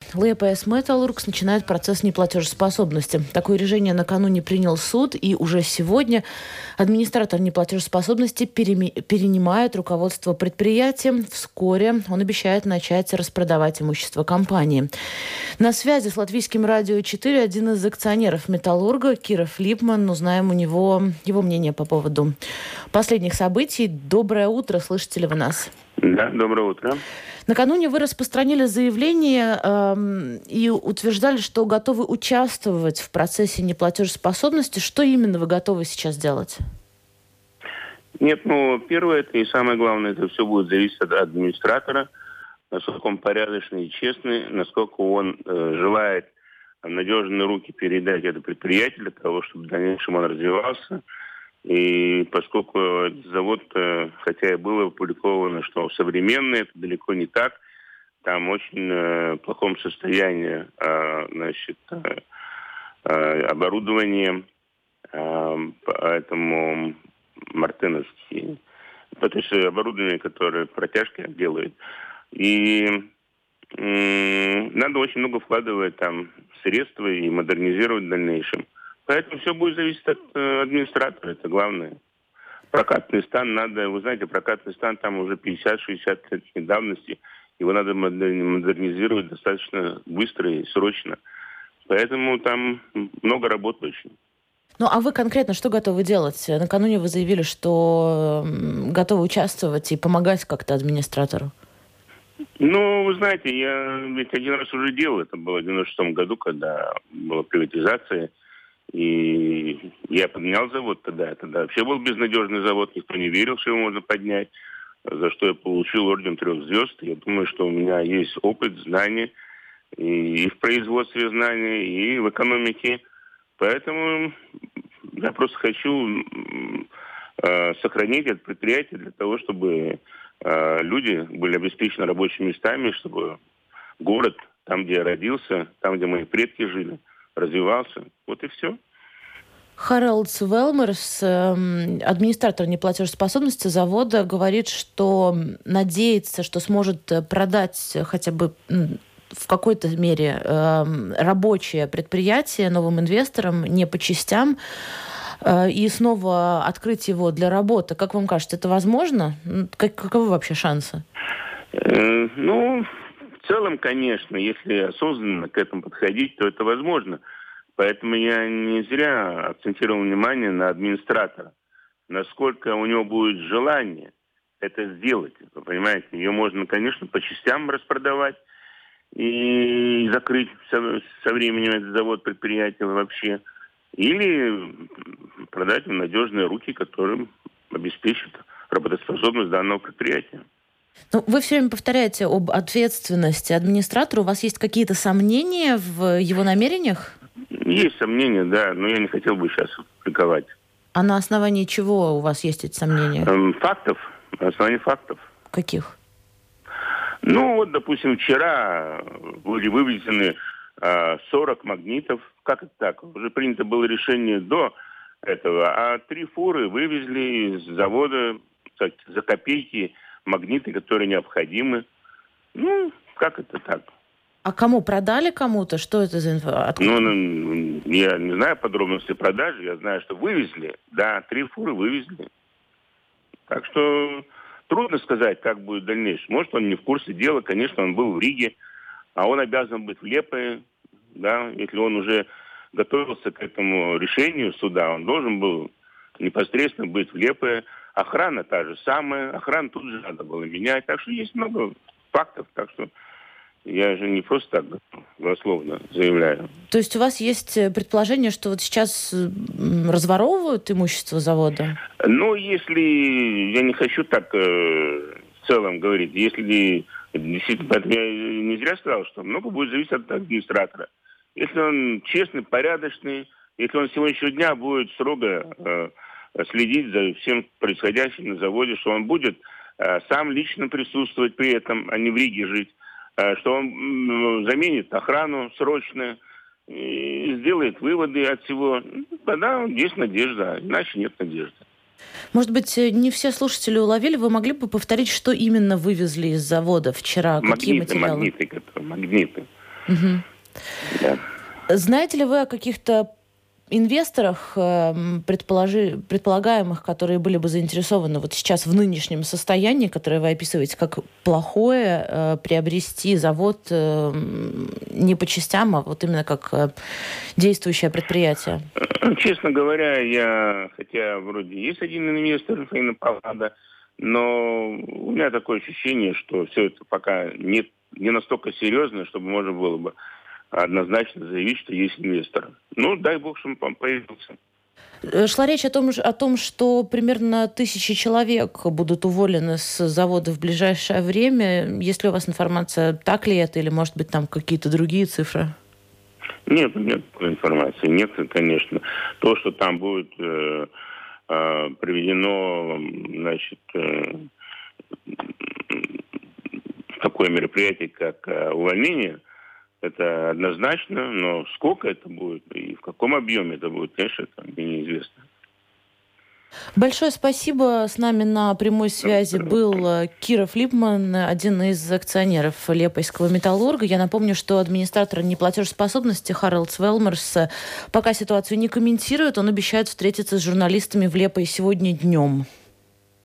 ЛПС «Металлургс» начинает процесс неплатежеспособности. Такое решение накануне принял суд, и уже сегодня администратор неплатежеспособности перенимает руководство предприятием. Вскоре он обещает начать распродавать имущество компании. На связи с Латвийским радио 4 один из акционеров «Металлурга» Киров Липман. Узнаем у него его мнение по поводу последних событий. Доброе утро, слышите ли вы нас? Да, доброе утро. Накануне вы распространили заявление и утверждали, что готовы участвовать в процессе неплатежеспособности. Что именно вы готовы сейчас делать? Нет, первое, это и самое главное, это все будет зависеть от администратора, насколько он порядочный и честный, насколько он желает в надежные руки передать это предприятие для того, чтобы в дальнейшем он развивался. И поскольку завод, хотя и было опубликовано, что современный, это далеко не так, там в очень плохом состоянии оборудование, поэтому мартеновские, то есть оборудование, которое протяжки делает. И надо очень много вкладывать там средства и модернизировать в дальнейшем. Поэтому все будет зависеть от администратора, это главное. Прокатный стан надо, вы знаете, прокатный стан там уже 50-60 лет давности. Его надо модернизировать достаточно быстро и срочно. Поэтому там много работы очень. Ну, а вы конкретно что готовы делать? Накануне вы заявили, что готовы участвовать и помогать как-то администратору. Вы знаете, я ведь один раз уже делал. Это было в 96 году, когда была приватизация. И я поднял завод тогда. Тогда вообще был безнадежный завод. Никто не верил, что его можно поднять. За что я получил орден 3 звезд. Я думаю, что у меня есть опыт, знания. И в производстве знания, и в экономике. Поэтому я просто хочу сохранить это предприятие для того, чтобы люди были обеспечены рабочими местами, чтобы город, там, где я родился, там, где мои предки жили, развивался. Вот и все. Харалдс Велмерс, администратор неплатежеспособности завода, говорит, что надеется, что сможет продать хотя бы в какой-то мере рабочее предприятие новым инвесторам, не по частям, и снова открыть его для работы. Как вам кажется, это возможно? Каковы вообще шансы? В целом, конечно, если осознанно к этому подходить, то это возможно. Поэтому я не зря акцентировал внимание на администратора. Насколько у него будет желание это сделать. Вы понимаете, ее можно, конечно, по частям распродавать и закрыть со временем этот завод, предприятие вообще. Или продать в надежные руки, которым обеспечат работоспособность данного предприятия. Вы все время повторяете об ответственности администратора. У вас есть какие-то сомнения в его намерениях? Есть сомнения, да, но я не хотел бы сейчас публиковать. А на основании чего у вас есть эти сомнения? Фактов. На основании фактов. Каких? Допустим, вчера были вывезены 40 магнитов. Как это так? Уже принято было решение до этого. А 3 фуры вывезли из завода за копейки магниты, которые необходимы. Как это так? А кому? Продали кому-то? Что это за информация? Я не знаю подробности продажи. Я знаю, что вывезли. Да, 3 фуры вывезли. Так что трудно сказать, как будет в дальнейшем. Может, он не в курсе дела. Конечно, он был в Риге, а он обязан быть в Лепое. Да, если он уже готовился к этому решению суда, он должен был непосредственно быть в Лепое. Охрана та же самая. Охрану тут же надо было менять. Так что есть много фактов. Так что я же не просто так голословно заявляю. То есть у вас есть предположение, что вот сейчас разворовывают имущество завода? Если... Я не хочу так в целом говорить. Если действительно... Я не зря сказал, что много будет зависеть от администратора. Если он честный, порядочный, если он с сегодняшнего дня будет строго следить за всем происходящим на заводе, что он будет сам лично присутствовать при этом, а не в Риге жить, что он заменит охрану срочно и сделает выводы от всего, тогда есть надежда, иначе нет надежды. Может быть, не все слушатели уловили. Вы могли бы повторить, что именно вывезли из завода вчера? Какие материалы? Магниты. Мгм. Да. Знаете ли вы о каких-то инвесторах, предполагаемых, которые были бы заинтересованы вот сейчас в нынешнем состоянии, которое вы описываете как плохое, приобрести завод не по частям, а вот именно как действующее предприятие? Честно говоря, хотя вроде есть один инвестор, Фаина Паллада, но у меня такое ощущение, что все это пока не настолько серьезно, чтобы можно было бы однозначно заявить, что есть инвестор. Ну, дай бог, чтобы он появился. Шла речь о том, что примерно 1000 человек будут уволены с завода в ближайшее время. Есть ли у вас информация, так ли это, или, может быть, там какие-то другие цифры? Нет такой информации. Нет, конечно. То, что там будет проведено, значит, такое мероприятие, как увольнение, это однозначно, но сколько это будет и в каком объеме это будет, конечно, это мне неизвестно. Большое спасибо. С нами на прямой связи был Киров Липман, один из акционеров Лепойского металлурга. Я напомню, что администратор неплатежеспособности Харальд Велмерс пока ситуацию не комментирует. Он обещает встретиться с журналистами в Лепое сегодня днем.